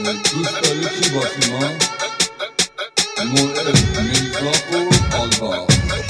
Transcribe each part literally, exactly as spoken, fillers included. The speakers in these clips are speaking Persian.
دوست داری کی باشیم ها؟ مورد میزاق و آلبا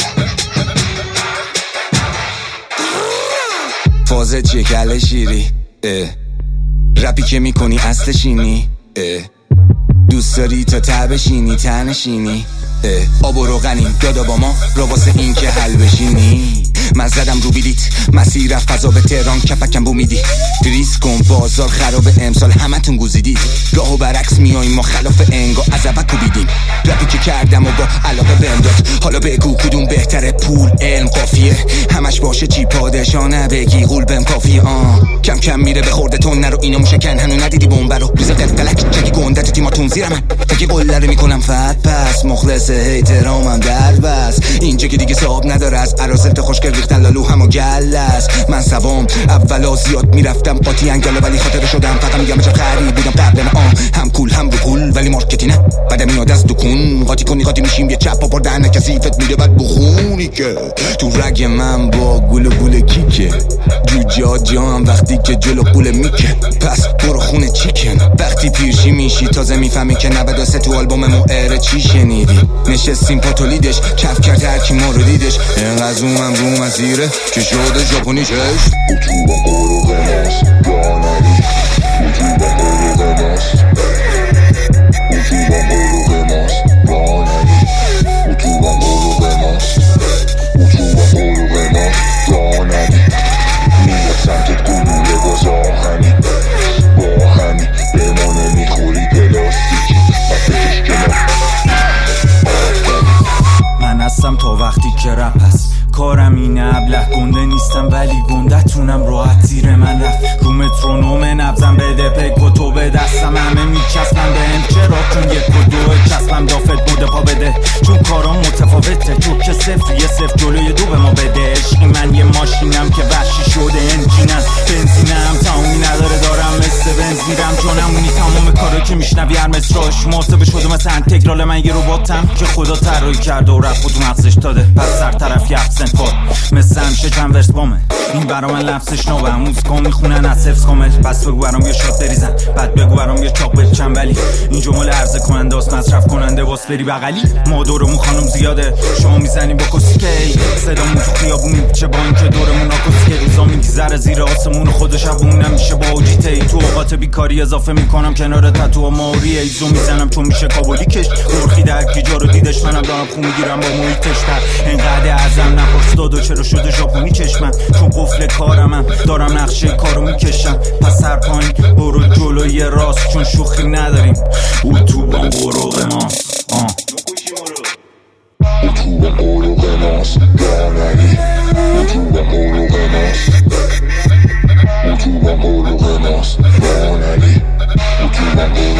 فازه چیه کله شیری رپی که میکنی اصل شینی دوست داری تا ته بشینی ته نشینی آب و روغنیم دادا با ما را واسه این که حل بشینی من زدم رو بیلیت مسیر رفت فضا به تهران کپکم بو میدی ریس کن بازار خراب امسال همه تون گوزیدی گاه و برعکس میاییم ما خلاف انگا از اول کوبیدیم رپی که کردم و با علاقه بهم داد حالا بگو کدوم بهتره پول علم قافیه همش باشه چی پادشانه بگی قول بهم کافیه آه کم کم میره به خورده تون نرو اینو موشکن هنو ندیدی بمب رو ریز قلقلک چکی گنده تو تیماتون زیر من تکی قله رو میکنم فت پس مخلص احترامم در بس اینجا که دیگه صاحب نداره از ارازل تا خوشگل ریختن لالو هم و گلس من سوام اولا زیاد میرفتم قاطی انگله ولی خاطر شدم فقط میگم چه خرید بودم قبل من آم هم کول هم رو پول ولی مارکتی نه بعد میاد از دکون قاطی کنی قاطی میشیم یه چپ پا دهن کثیفت میره بعد بخونی که تو رگ من با گل و گل کیکه جو جا جا هم وقتی که جلو قول میکه پس برو خونه چیکن وقتی پیرشی میشی تازه میفهمی که نود و سه تو آلبوم موئر چی شنیدی نشستیم پا تولیدش کف کرد هرکی ما رو دیدش اینقدر زومم رو مسیره که شده ژاپنی چشم اتوبان برو قناس دانری اتوبان برو قناس اتوبان برو قناس دانری اتوبان برو قناس اتوبان برو قناس دانری میاد سمتت گلوله باز آهنی با همی بمانه میخوری پلاستیکی و بکش کنار من هستم تا وقتی که رپ هست کارم اینه ابله گنده نیستم ولی گنده تونم راحت زیر من رفت رو مترونوم نبزم بده پک و تو به دستم همه میچسبم به هم چرا چون یک و دو چسبم دافت بوده پا بده چون کارام متفاوته تو که صفر یه صفر جلوی دو به ما بده عشقی من یه ماشینم که وحشی شده انجینم بنزینم تمومی نداره دارم مثل بنز میرم جانمونی تمام کارا که میشنوی هر مصراش محاسبه شده مثل انتگرال من یه رباتم که خدا طراحی کرده و رپ و تو مغزش داده پس سر طرف یه ابسنت کار مثل همیشه چند ورس بامه این برا من لمسش نوه موزیکا میخونن از حفظ کامل پس بگو برام یه شات بریزن بعد بگو برام یه چاق بچن ولی این جمله عرضه کننده است مصرف کننده واس بری بغلی ما دورمون خانم زیاده شما میزنیم با کسیکی صدامون تو خیابون میپیچه با اینکه دورمون آکوسیکه روزا میگذره زیر آسمون خود شبون نمیشه با اوجیتی تو اوقات بیکاری اضافه میکنم کنار تتو و ماوری ایزو میزنم چون میشه کابلی کش مرخی در کی جا رو دیدش منم دارم خون میگیرم با محیطش تر اینقدر ازم نپرسید و چرا شده ژاپنی چشمم چون قفل کارمم دارم نقشه کارو میکشم پس سر پایین برو جلوی راست چون شوخی نداریم اتوبان برو قناس اتوبان برو قناس دانری اتوبان برو قناس اتوبان برو قناس دانری اتوبان برو